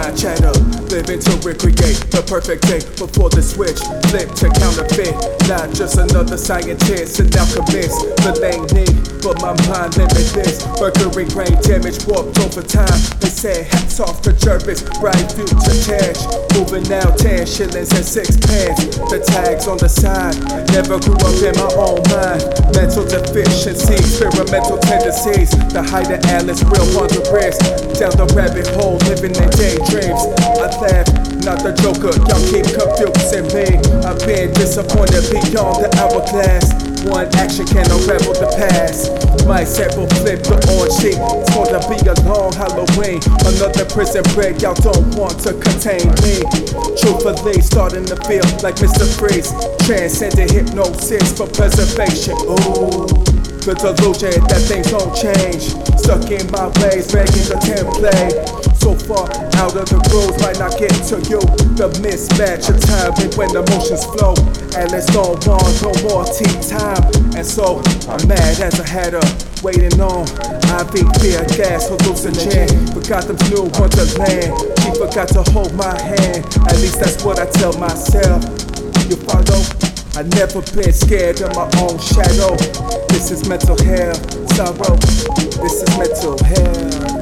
mind chatter, living to recreate the perfect day before the switch flip to counterfeit. Not just another scientist and alchemist, the lane need, but my mind limitless. Mercury brain damage warped over time. They said hats off to Jervis, bright future cash. Moving now 10 shillings and 6 pence. The tags on the side, never grew up in my own mind. Mental deficiency, experimental tendencies. The height of Alice, real wondrous. Down the rabbit hole, living in daydreams. I laugh, not the Joker, y'all keep confusing me. I've been disappointed beyond the hourglass. One action can unravel the past. My sample flip the orange sheet. It's gonna be a long Halloween. Another prison break, y'all don't want to contain me. Truthfully, starting to feel like Mr. Freeze. Transcending hypnosis for preservation. Ooh, the delusion that things don't change. Stuck in my ways, begging the template. So far out of the rules, might not get to you. The mismatch of timing when emotions flow. And let's don't want no more tea time. And so I'm mad as I had her waiting on IV fear gas hallucinogen. Forgot them new wonderland. She forgot to hold my hand. At least that's what I tell myself. You follow? I never been scared of my own shadow. This is mental health, sorrow. This is mental health.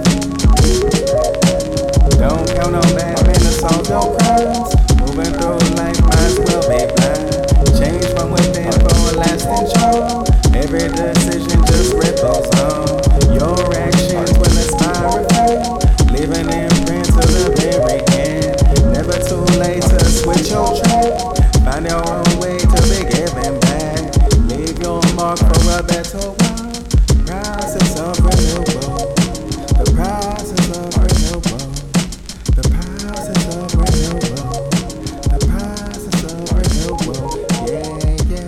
Don't count on bad men to solve your crimes. Moving through life might as well be blind. Change from within for a lasting charm. Every decision just ripples on. Your actions will inspire you. Leaving imprint to the very end. Never too late to switch your track. Find your own way to be giving back. Leave your mark for a better world. Process of renewal. The process of renewal. The process of renewal. The process of renewal. Yeah, yeah.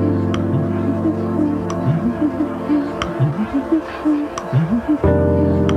Mm-hmm.